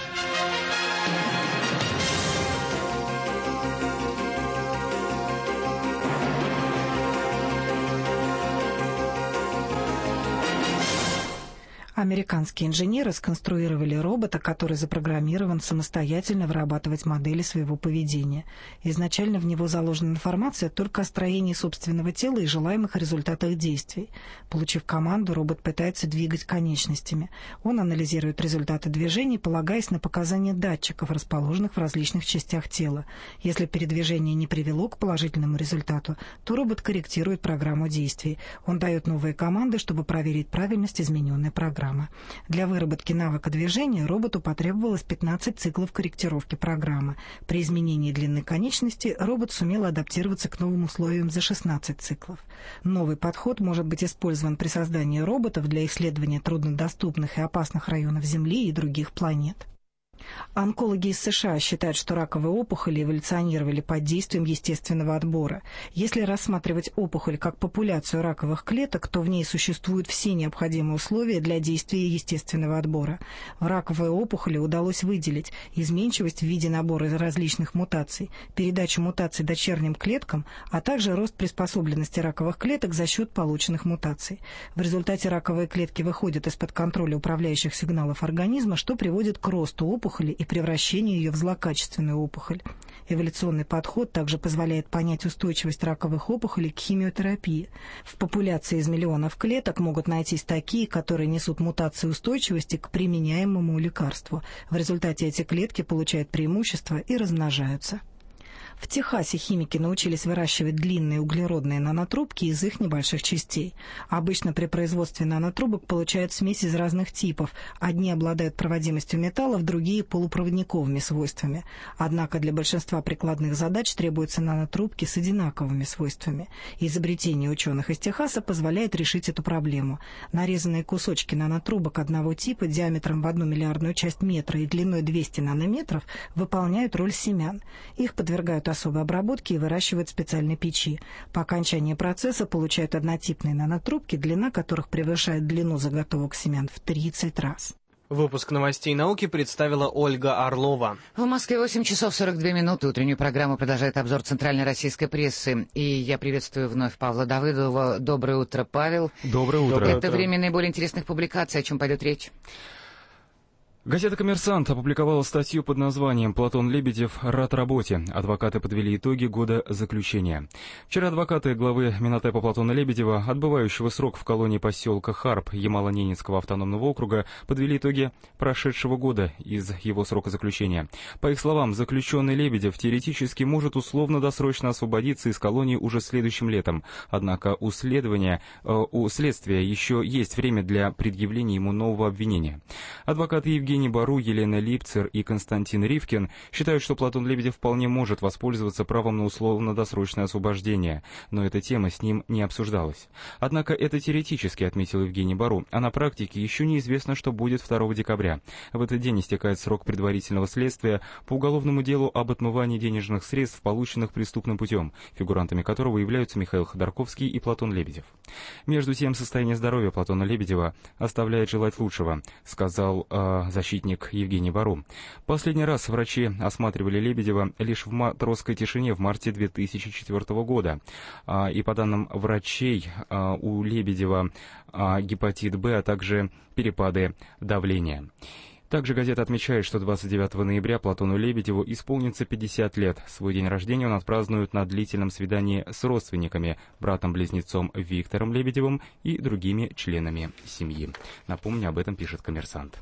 Американские инженеры сконструировали робота, который запрограммирован самостоятельно вырабатывать модели своего поведения. Изначально в него заложена информация только о строении собственного тела и желаемых результатах действий. Получив команду, робот пытается двигать конечностями. Он анализирует результаты движений, полагаясь на показания датчиков, расположенных в различных частях тела. Если передвижение не привело к положительному результату, то робот корректирует программу действий. Он дает новые команды, чтобы проверить правильность измененной программы. Для выработки навыка движения роботу потребовалось пятнадцать циклов корректировки программы. При изменении длины конечности робот сумел адаптироваться к новым условиям за шестнадцать циклов. Новый подход может быть использован при создании роботов для исследования труднодоступных и опасных районов Земли и других планет. Онкологи из США считают, что раковые опухоли эволюционировали под действием естественного отбора. Если рассматривать опухоль как популяцию раковых клеток, то в ней существуют все необходимые условия для действия естественного отбора. В раковой опухоли удалось выделить изменчивость в виде набора различных мутаций, передачу мутаций дочерним клеткам, а также рост приспособленности раковых клеток за счет полученных мутаций. В результате раковые клетки выходят из-под контроля управляющих сигналов организма, что приводит к росту опухоли и превращению ее в злокачественную опухоль. Эволюционный подход также позволяет понять устойчивость раковых опухолей к химиотерапии. В популяции из миллионов клеток могут найтись такие, которые несут мутации устойчивости к применяемому лекарству. В результате эти клетки получают преимущество и размножаются. В Техасе химики научились выращивать длинные углеродные нанотрубки из их небольших частей. Обычно при производстве нанотрубок получают смесь из разных типов. Одни обладают проводимостью металлов, другие – полупроводниковыми свойствами. Однако для большинства прикладных задач требуются нанотрубки с одинаковыми свойствами. Изобретение ученых из Техаса позволяет решить эту проблему. Нарезанные кусочки нанотрубок одного типа диаметром в одну миллиардную часть метра и длиной двести нанометров выполняют роль семян. Их подвергают особой обработке и выращивают в специальной печи. По окончании процесса получают однотипные нанотрубки, длина которых превышает длину заготовок семян в тридцать раз. Выпуск новостей науки представила Ольга Орлова. В Москве восемь часов сорок две минуты. Утреннюю программу продолжает обзор центральной российской прессы. И я приветствую вновь Павла Давыдова. Доброе утро, Павел. Доброе утро. Это время наиболее интересных публикаций. О чем пойдет речь? Газета «Коммерсант» опубликовала статью под названием «Платон Лебедев. Рад работе. Адвокаты подвели итоги года заключения». Вчера адвокаты главы Минотепа Платона Лебедева, отбывающего срок в колонии поселка Харп Ямало-Ненецкого автономного округа, подвели итоги прошедшего года из его срока заключения. По их словам, заключенный Лебедев теоретически может условно-досрочно освободиться из колонии уже следующим летом. Однако у следования, э, у следствия еще есть время для предъявления ему нового обвинения. Адвокаты Евгений Евгений Бару, Елена Липцер и Константин Ривкин считают, что Платон Лебедев вполне может воспользоваться правом на условно-досрочное освобождение, но эта тема с ним не обсуждалась. Однако это теоретически, отметил Евгений Бару, а на практике еще неизвестно, что будет второго декабря. В этот день истекает срок предварительного следствия по уголовному делу об отмывании денежных средств, полученных преступным путем, фигурантами которого являются Михаил Ходорковский и Платон Лебедев. Между тем, состояние здоровья Платона Лебедева оставляет желать лучшего, сказал э, защитник Евгений Бару. Последний раз врачи осматривали Лебедева лишь в матросской тишине в марте две тысячи четвёртого года. А, и по данным врачей, а, у Лебедева а, гепатит Б, а также перепады давления. Также газета отмечает, что двадцать девятого ноября Платону Лебедеву исполнится пятьдесят лет. Свой день рождения он отпразднует на длительном свидании с родственниками, братом-близнецом Виктором Лебедевым и другими членами семьи. Напомню, об этом пишет «Коммерсант».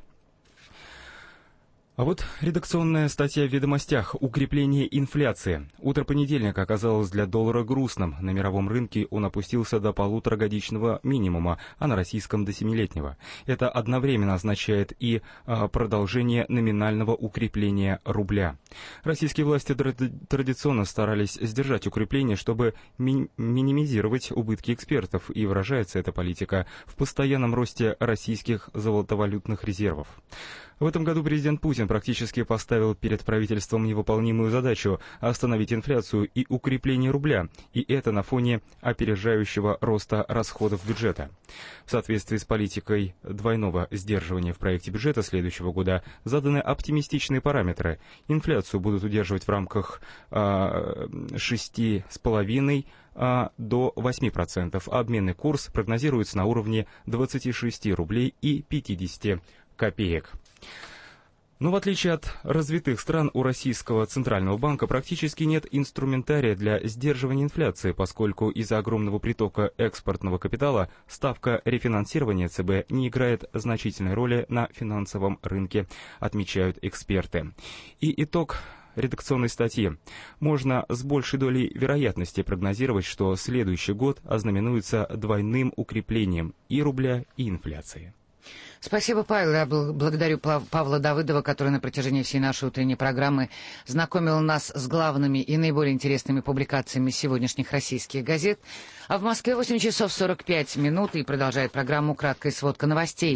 А вот редакционная статья в «Ведомостях». Укрепление инфляции. Утро понедельника оказалось для доллара грустным. На мировом рынке он опустился до полуторагодичного минимума, а на российском до семилетнего. Это одновременно означает и а, продолжение номинального укрепления рубля. Российские власти традиционно старались сдержать укрепление, чтобы ми- минимизировать убытки экспертов, и выражается эта политика в постоянном росте российских золотовалютных резервов. В этом году президент Путин практически поставил перед правительством невыполнимую задачу остановить инфляцию и укрепление рубля, и это на фоне опережающего роста расходов бюджета. В соответствии с политикой двойного сдерживания в проекте бюджета следующего года заданы оптимистичные параметры. Инфляцию будут удерживать в рамках а, шести с половиной а, до восьми процентов, а обменный курс прогнозируется на уровне двадцати шести рублей и пятидесяти копеек. Но в отличие от развитых стран, у Российского Центрального банка практически нет инструментария для сдерживания инфляции, поскольку из-за огромного притока экспортного капитала ставка рефинансирования ЦБ не играет значительной роли на финансовом рынке, отмечают эксперты. И итог редакционной статьи. Можно с большей долей вероятности прогнозировать, что следующий год ознаменуется двойным укреплением и рубля, и инфляции. Спасибо, Павел. Я благодарю Павла Давыдова, который на протяжении всей нашей утренней программы знакомил нас с главными и наиболее интересными публикациями сегодняшних российских газет. А в Москве восемь часов сорок пять минут, и продолжает программу «Краткая сводка новостей».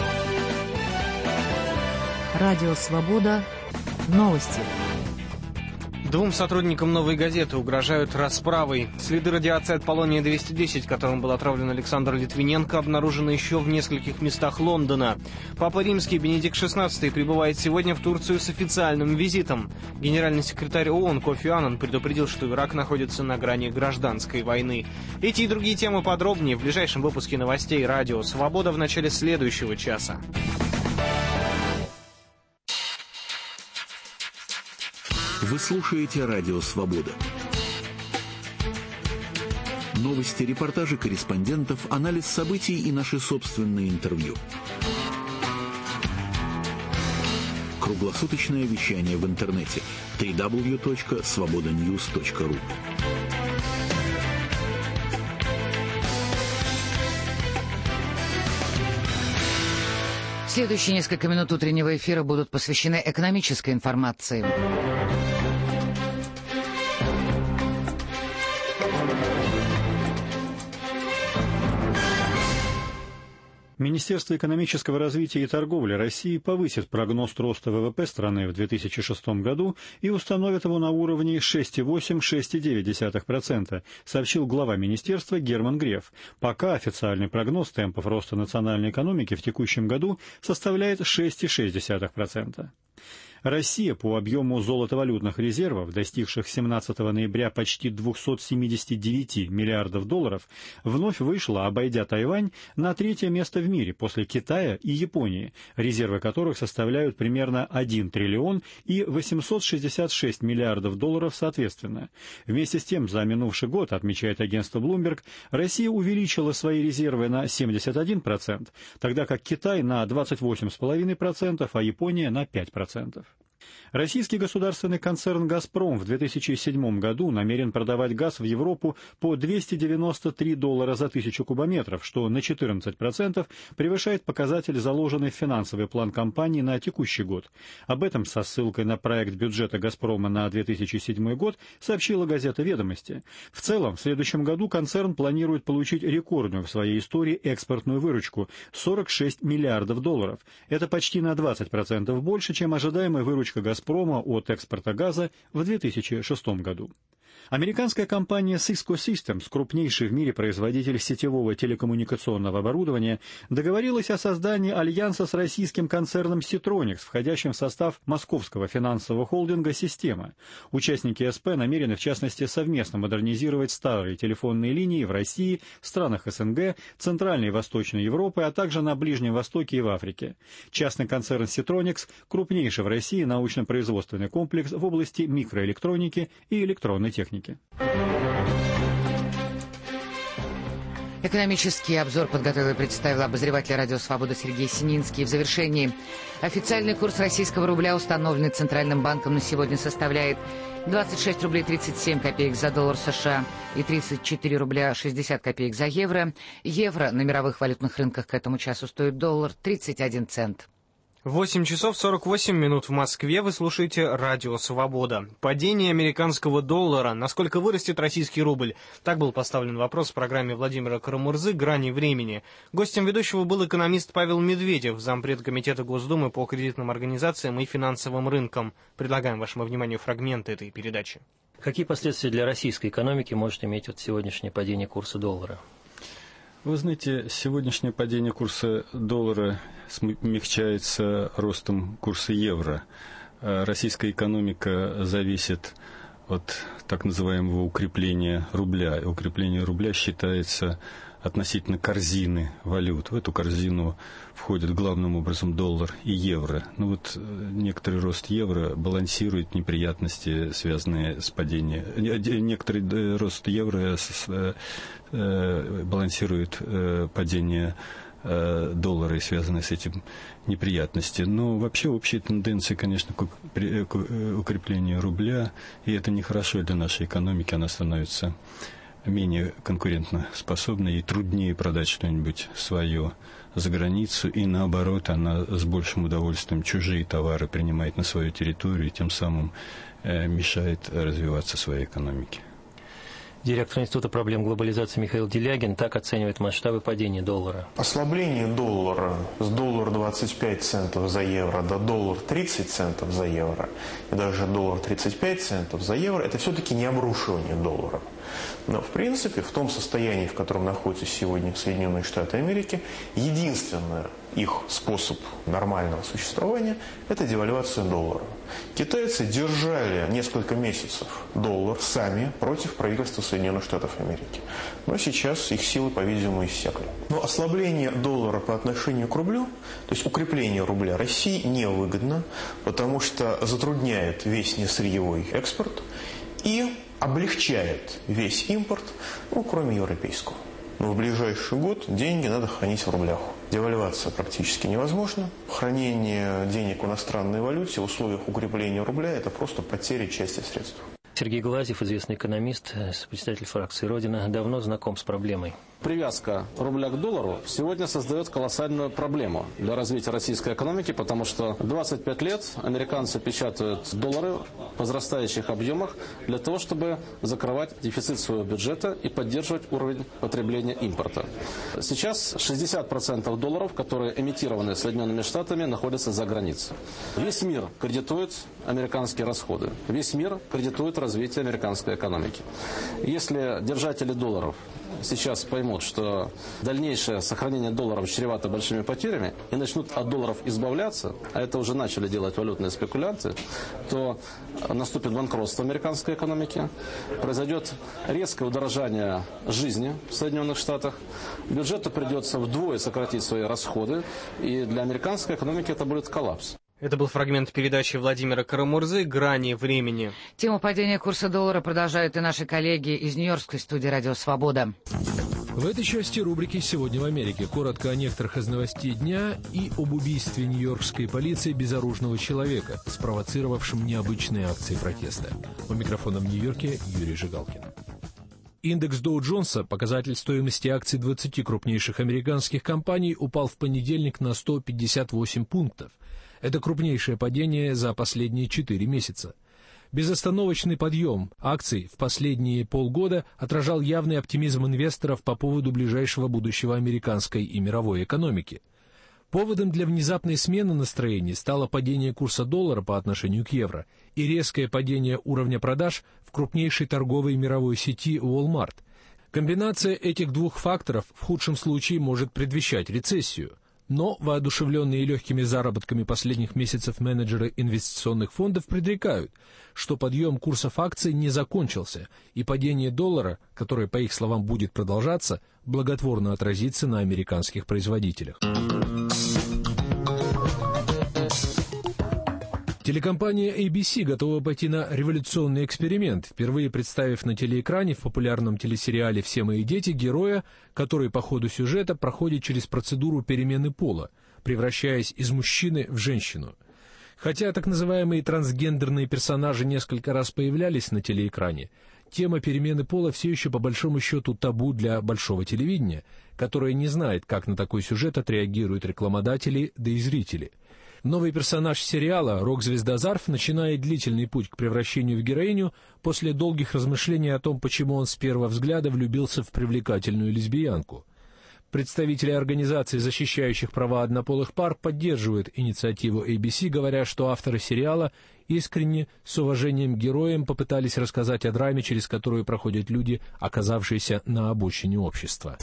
Радио «Свобода». Новости. Двум сотрудникам «Новой газеты» угрожают расправой. Следы радиации от полония двести десять, которым был отравлен Александр Литвиненко, обнаружены еще в нескольких местах Лондона. Папа Римский Бенедикт шестнадцатый прибывает сегодня в Турцию с официальным визитом. Генеральный секретарь ООН Кофи Аннан предупредил, что Ирак находится на грани гражданской войны. Эти и другие темы подробнее в ближайшем выпуске новостей «Радио Свобода» в начале следующего часа. Вы слушаете «Радио Свобода». Новости, репортажи корреспондентов, анализ событий и наши собственные интервью. Круглосуточное вещание в интернете дабл ю дабл ю дабл ю точка свобода ньюс точка ру. Следующие несколько минут утреннего эфира будут посвящены экономической информации. Министерство экономического развития и торговли России повысит прогноз роста ВВП страны в две тысячи шестом году и установит его на уровне шесть целых восемь — шесть целых девять десятых процента, сообщил глава министерства Герман Греф. Пока официальный прогноз темпов роста национальной экономики в текущем году составляет шесть целых шесть десятых процента. Россия по объему золотовалютных резервов, достигших семнадцатого ноября почти двухсот семидесяти девяти миллиардов долларов, вновь вышла, обойдя Тайвань, на третье место в мире после Китая и Японии, резервы которых составляют примерно один триллион и восемьсот шестьдесят шесть миллиардов долларов соответственно. Вместе с тем, за минувший год, отмечает агентство Bloomberg, Россия увеличила свои резервы на семьдесят один процент, тогда как Китай на двадцать восемь целых пять десятых процента, а Япония на пять процентов. Российский государственный концерн «Газпром» в две тысячи седьмом году намерен продавать газ в Европу по двести девяносто три доллара за тысячу кубометров, что на четырнадцать процентов превышает показатель, заложенный в финансовый план компании на текущий год. Об этом со ссылкой на проект бюджета «Газпрома» на две тысячи седьмой год сообщила газета «Ведомости». В целом, в следующем году концерн планирует получить рекордную в своей истории экспортную выручку – сорок шесть миллиардов долларов. Это почти на двадцать процентов больше, чем ожидаемая выручка «Газпрома» от экспорта газа в две тысячи шестом году. Американская компания Cisco Systems, крупнейший в мире производитель сетевого телекоммуникационного оборудования, договорилась о создании альянса с российским концерном Ситроникс, входящим в состав московского финансового холдинга «Система». Участники СП намерены, в частности, совместно модернизировать старые телефонные линии в России, странах СНГ, Центральной и Восточной Европы, а также на Ближнем Востоке и в Африке. Частный концерн Ситроникс – крупнейший в России научно-производственный комплекс в области микроэлектроники и электронной техники. Экономический обзор подготовил и представил обозреватель «Радио Свобода» Сергей Сининский. В завершении официальный курс российского рубля, установленный Центральным банком, на сегодня составляет двадцать шесть рублей тридцать семь копеек за доллар США и тридцать четыре рубля шестьдесят копеек за евро. Евро на мировых валютных рынках к этому часу стоит доллар тридцать один цент. восемь часов сорок восемь минут в Москве. Вы слушаете «Радио Свобода». Падение американского доллара. Насколько вырастет российский рубль? Так был поставлен вопрос в программе Владимира Карамурзы «Грани времени». Гостем ведущего был экономист Павел Медведев, зампред комитета Госдумы по кредитным организациям и финансовым рынкам. Предлагаем вашему вниманию фрагменты этой передачи. Какие последствия для российской экономики может иметь вот сегодняшнее падение курса доллара? Вы знаете, сегодняшнее падение курса доллара смягчается ростом курса евро. Российская экономика зависит от так называемого укрепления рубля. И укрепление рубля считается относительно корзины валют. В эту корзину входят главным образом доллар и евро. Но вот некоторый рост евро балансирует неприятности, связанные с падением. Некоторый рост евро балансирует падение доллара и связанные с этим неприятности. Но вообще общие тенденции, конечно, к укреплению рубля, и это нехорошо для нашей экономики, она становится менее конкурентоспособной и труднее продать что-нибудь свое за границу, и наоборот, она с большим удовольствием чужие товары принимает на свою территорию и тем самым э, мешает развиваться своей экономике. Директор Института проблем глобализации Михаил Делягин так оценивает масштабы падения доллара. Ослабление доллара с доллар двадцать пять центов за евро до доллар тридцать центов за евро и даже доллар тридцать пять центов за евро – это все-таки не обрушивание доллара. Но, в принципе, в том состоянии, в котором находятся сегодня Соединенные Штаты Америки, единственный их способ нормального существования – это девальвация доллара. Китайцы держали несколько месяцев доллар сами против правительства Соединенных Штатов Америки. Но сейчас их силы, по-видимому, иссякли. Но ослабление доллара по отношению к рублю, то есть укрепление рубля России, невыгодно, потому что затрудняет весь несырьевой экспорт и облегчает весь импорт, ну, кроме европейского. Но в ближайший год деньги надо хранить в рублях. Девальвация практически невозможна. Хранение денег в иностранной валюте в условиях укрепления рубля – это просто потеря части средств. Сергей Глазьев, известный экономист, председатель фракции «Родина», давно знаком с проблемой. Привязка рубля к доллару сегодня создает колоссальную проблему для развития российской экономики, потому что двадцать пять лет американцы печатают доллары в возрастающих объемах для того, чтобы закрывать дефицит своего бюджета и поддерживать уровень потребления импорта. Сейчас шестьдесят процентов долларов, которые эмитированы Соединенными Штатами, находятся за границей. Весь мир кредитует американские расходы. Весь мир кредитует развитие американской экономики. Если держатели долларов сейчас поймут, что дальнейшее сохранение долларов чревато большими потерями и начнут от долларов избавляться, а это уже начали делать валютные спекулянты, то наступит банкротство американской экономики, произойдет резкое удорожание жизни в Соединенных Штатах, бюджету придется вдвое сократить свои расходы, и для американской экономики это будет коллапс. Это был фрагмент передачи Владимира Карамурзы «Грани времени». Тему падения курса доллара продолжают и наши коллеги из Нью-Йоркской студии «Радио Свобода». В этой части рубрики «Сегодня в Америке» коротко о некоторых из новостей дня и об убийстве нью-йоркской полиции безоружного человека, спровоцировавшем необычные акции протеста. У микрофона в Нью-Йорке Юрий Жигалкин. Индекс Доу-Джонса, показатель стоимости акций двадцати крупнейших американских компаний, упал в понедельник на сто пятьдесят восемь пунктов. Это крупнейшее падение за последние четыре месяца. Безостановочный подъем акций в последние полгода отражал явный оптимизм инвесторов по поводу ближайшего будущего американской и мировой экономики. Поводом для внезапной смены настроений стало падение курса доллара по отношению к евро и резкое падение уровня продаж в крупнейшей торговой мировой сети Walmart. Комбинация этих двух факторов в худшем случае может предвещать рецессию. Но воодушевленные легкими заработками последних месяцев менеджеры инвестиционных фондов предрекают, что подъем курсов акций не закончился, и падение доллара, которое, по их словам, будет продолжаться, благотворно отразится на американских производителях. Телекомпания эй би си готова пойти на революционный эксперимент, впервые представив на телеэкране в популярном телесериале «Все мои дети» героя, который по ходу сюжета проходит через процедуру перемены пола, превращаясь из мужчины в женщину. Хотя так называемые трансгендерные персонажи несколько раз появлялись на телеэкране, тема перемены пола все еще по большому счету табу для большого телевидения, которое не знает, как на такой сюжет отреагируют рекламодатели, да и зрители. Новый персонаж сериала, рок-звезда Зарф, начинает длительный путь к превращению в героиню после долгих размышлений о том, почему он с первого взгляда влюбился в привлекательную лесбиянку. Представители организаций, защищающих права однополых пар, поддерживают инициативу эй би си, говоря, что авторы сериала искренне, с уважением к героям попытались рассказать о драме, через которую проходят люди, оказавшиеся на обочине общества.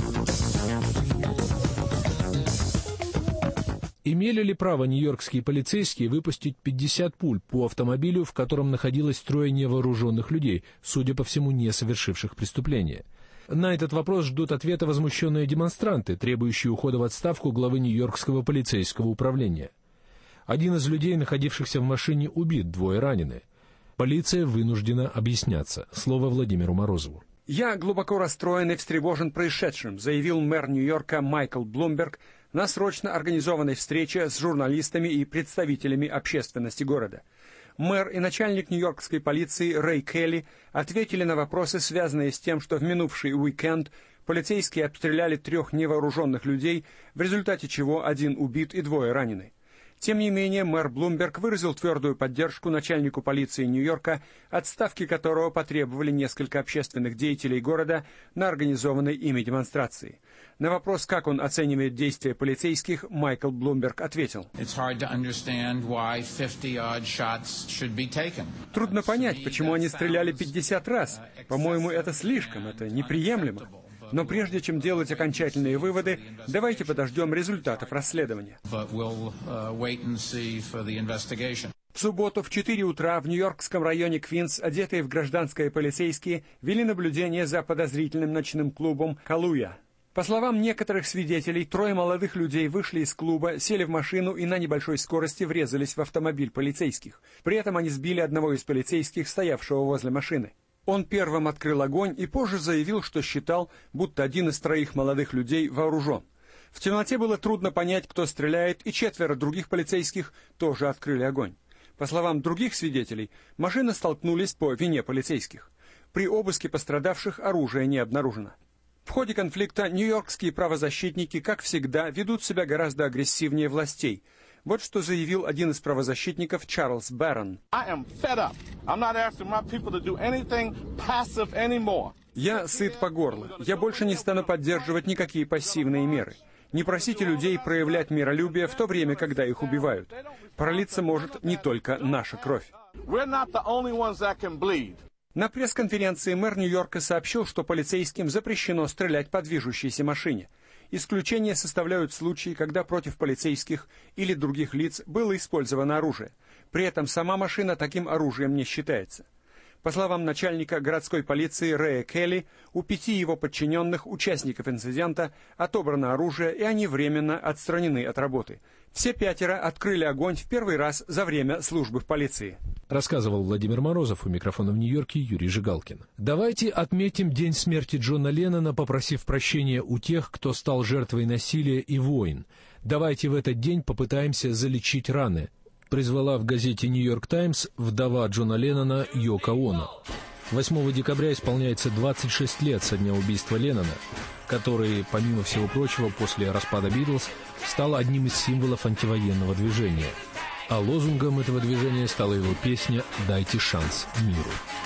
Имели ли право нью-йоркские полицейские выпустить пятьдесят пуль по автомобилю, в котором находилось трое невооруженных людей, судя по всему, не совершивших преступления? На этот вопрос ждут ответа возмущенные демонстранты, требующие ухода в отставку главы Нью-Йоркского полицейского управления. Один из людей, находившихся в машине, убит, двое ранены. Полиция вынуждена объясняться. Слово Владимиру Морозову. «Я глубоко расстроен и встревожен происшедшим», заявил мэр Нью-Йорка Майкл Блумберг на срочно организованной встрече с журналистами и представителями общественности города. Мэр и начальник нью-йоркской полиции Рэй Келли ответили на вопросы, связанные с тем, что в минувший уикенд полицейские обстреляли трех невооруженных людей, в результате чего один убит и двое ранены. Тем не менее, мэр Блумберг выразил твердую поддержку начальнику полиции Нью-Йорка, отставки которого потребовали несколько общественных деятелей города на организованной ими демонстрации. На вопрос, как он оценивает действия полицейских, Майкл Блумберг ответил: «Трудно понять, почему они стреляли пятьдесят раз. По-моему, это слишком, это неприемлемо. Но прежде чем делать окончательные выводы, давайте подождем результатов расследования». В субботу в четыре утра в нью-йоркском районе Квинс, одетые в гражданское полицейские, вели наблюдение за подозрительным ночным клубом «Калуя». По словам некоторых свидетелей, трое молодых людей вышли из клуба, сели в машину и на небольшой скорости врезались в автомобиль полицейских. При этом они сбили одного из полицейских, стоявшего возле машины. Он первым открыл огонь и позже заявил, что считал, будто один из троих молодых людей вооружен. В темноте было трудно понять, кто стреляет, и четверо других полицейских тоже открыли огонь. По словам других свидетелей, машины столкнулись по вине полицейских. При обыске пострадавших оружия не обнаружено. В ходе конфликта нью-йоркские правозащитники, как всегда, ведут себя гораздо агрессивнее властей. Вот что заявил один из правозащитников Чарльз Баррон. «Я сыт по горло. Я больше не стану поддерживать никакие пассивные меры. Не просите людей проявлять миролюбие в то время, когда их убивают. Пролиться может не только наша кровь». На пресс-конференции мэр Нью-Йорка сообщил, что полицейским запрещено стрелять по движущейся машине. Исключение составляют случаи, когда против полицейских или других лиц было использовано оружие. При этом сама машина таким оружием не считается. По словам начальника городской полиции Рэя Келли, у пяти его подчиненных, участников инцидента, отобрано оружие, и они временно отстранены от работы. Все пятеро открыли огонь в первый раз за время службы в полиции. Рассказывал Владимир Морозов, у микрофона в Нью-Йорке Юрий Жигалкин. Давайте отметим день смерти Джона Леннона, попросив прощения у тех, кто стал жертвой насилия и войн. Давайте в этот день попытаемся залечить раны, призвала в газете «Нью-Йорк Таймс» вдова Джона Леннона Йоко Оно. восьмого декабря исполняется двадцать шесть лет со дня убийства Леннона, который, помимо всего прочего, после распада «Битлз» стал одним из символов антивоенного движения. А лозунгом этого движения стала его песня «Дайте шанс миру».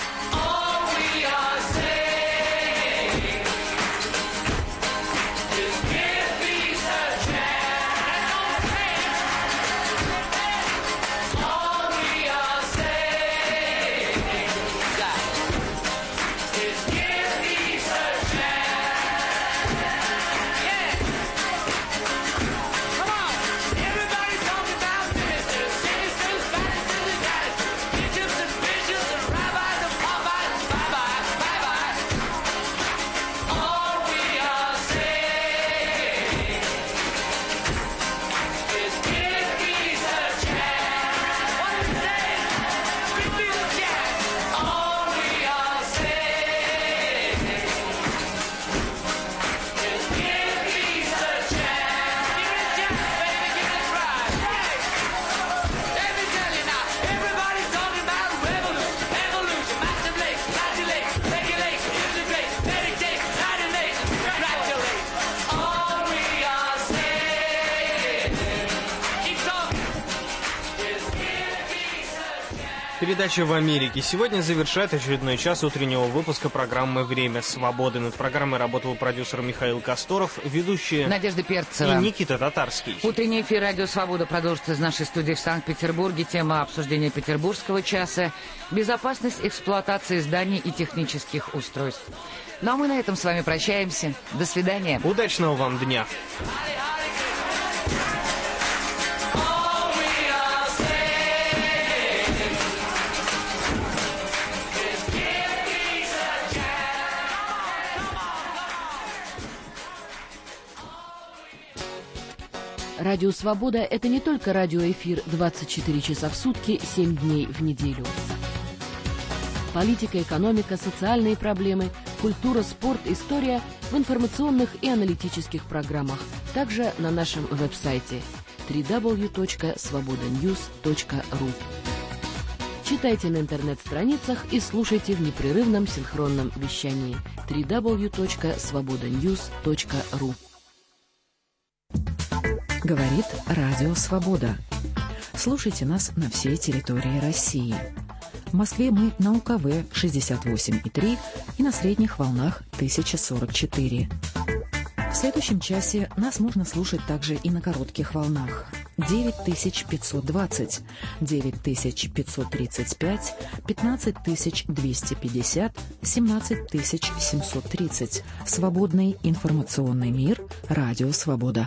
Передача «В Америке» сегодня завершает очередной час утреннего выпуска программы «Время свободы». Над программой работал продюсер Михаил Косторов, ведущие Надежда Перцева и Никита Татарский. Утренний эфир «Радио Свобода» продолжится из нашей студии в Санкт-Петербурге. Тема обсуждения петербургского часа — безопасность эксплуатации зданий и технических устройств. Ну а мы на этом с вами прощаемся. До свидания. Удачного вам дня. Радио «Свобода» — это не только радиоэфир двадцать четыре часа в сутки, семь дней в неделю. Политика, экономика, социальные проблемы, культура, спорт, история в информационных и аналитических программах. Также на нашем веб-сайте дабл ю дабл ю дабл ю точка свобода ньюс точка ру. Читайте на интернет-страницах и слушайте в непрерывном синхронном вещании дабл ю дабл ю дабл ю точка свобода ньюс точка ру. Говорит Радио Свобода. Слушайте нас на всей территории России. В Москве мы на У Ка Вэ шестьдесят восемь и три и на средних волнах тысяча сорок четыре. В следующем часе нас можно слушать также и на коротких волнах. девять тысяч пятьсот двадцать, девять тысяч пятьсот тридцать пять, пятнадцать тысяч двести пятьдесят, семнадцать тысяч семьсот тридцать. Свободный информационный мир. Радио Свобода.